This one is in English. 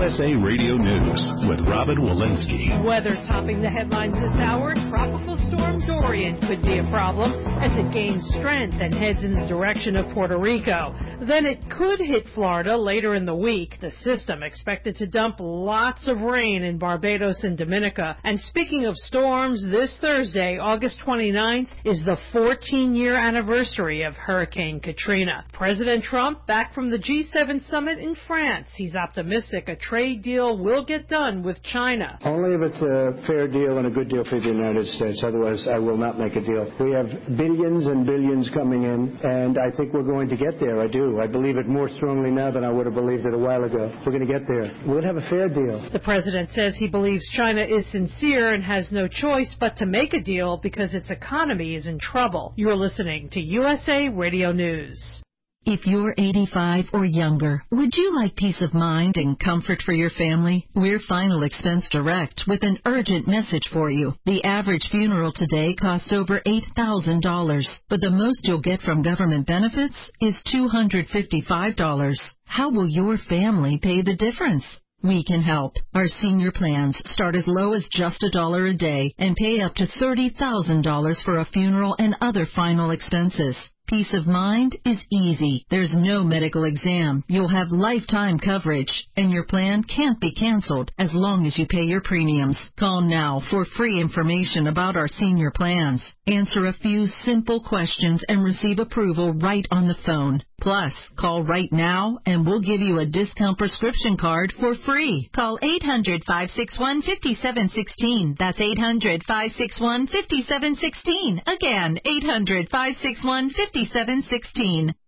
USA Radio News with Robin Walensky. Weather topping the headlines this hour. Tropical storm Dorian could be a problem as it gains strength and heads in the direction of Puerto Rico. Then it could hit Florida later in the week. The system expected to dump lots of rain in Barbados and Dominica. And speaking of storms, this Thursday, August 29th, is the 14-year anniversary of Hurricane Katrina. President Trump back from the G7 summit in France. He's optimistic a trade deal will get done with China. Only if it's a fair deal and a good deal for the United States. Otherwise, I will not make a deal. We have billions and billions coming in, and I think we're going to get there. I do. I believe it more strongly now than I would have believed it a while ago. We're going to get there. We'll have a fair deal. The president says he believes China is sincere and has no choice but to make a deal because its economy is in trouble. You're listening to USA Radio News. If you're 85 or younger, would you like peace of mind and comfort for your family? We're Final Expense Direct with an urgent message for you. The average funeral today costs over $8,000, but the most you'll get from government benefits is $255. How will your family pay the difference? We can help. Our senior plans start as low as just $1 a day and pay up to $30,000 for a funeral and other final expenses. Peace of mind is easy. There's no medical exam. You'll have lifetime coverage, and your plan can't be canceled as long as you pay your premiums. Call now for free information about our senior plans. Answer a few simple questions and receive approval right on the phone. Plus, call right now and we'll give you a discount prescription card for free. Call 800-561-5716. That's 800-561-5716. Again, 800-561-5716.